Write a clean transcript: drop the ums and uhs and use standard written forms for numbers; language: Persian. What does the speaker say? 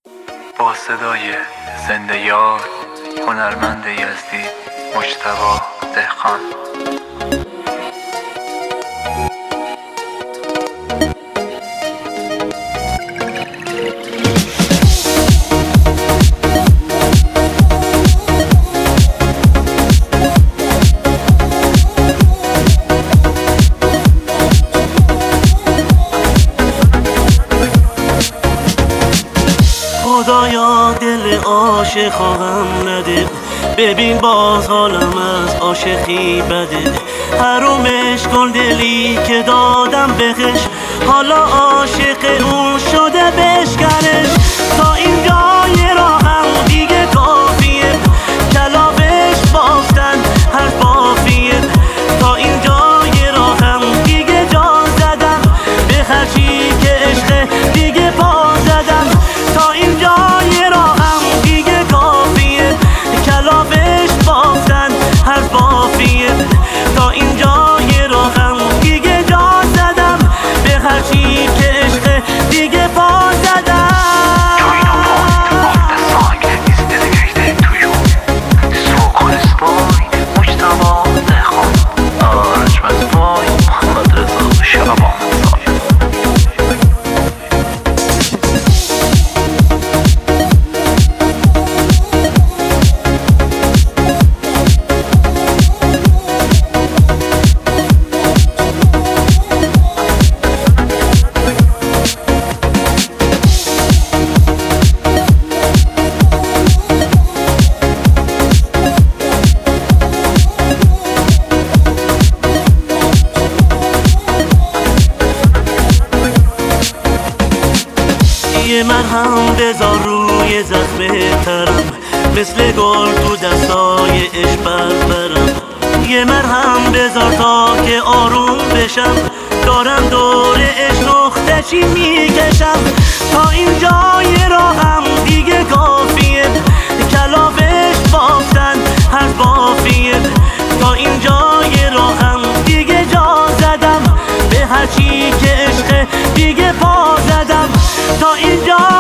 با صدای زنده یار هنرمند یزدی مجتبی دهقان. خدایا دل عاشقام نده، ببین باز حالم از عاشقی بده. حرومش کن دلی که دادم بهش، حالا عاشق اون شده بشکنش. تا اینجای راهم دیگه کافیه، کلاوش بافتن هر بافیه. تا اینجای راهم دیگه جان زدم، به هرچی که عشق دیگه پا زدم. تا اینجای راهم دیگه کافیه، کلاوش بافتن هر بافیه. تا اینجای راهم دیگه جان زدم، به هرچی که عشق دیگه پا زدم. یه مرهم بذار روی زخم ترم، مثل گل تو دستای عشق برم. یه مرهم بذار تا که آروم بشم، دارم دور عشق نقطه چی میکشم. تا اینجای راهم دیگه کافیه، کلاوش بافتن هر بافیه. تا اینجای راهم دیگه جا زدم، به هرچی که عشق دیگه پا زدم. تا اینجا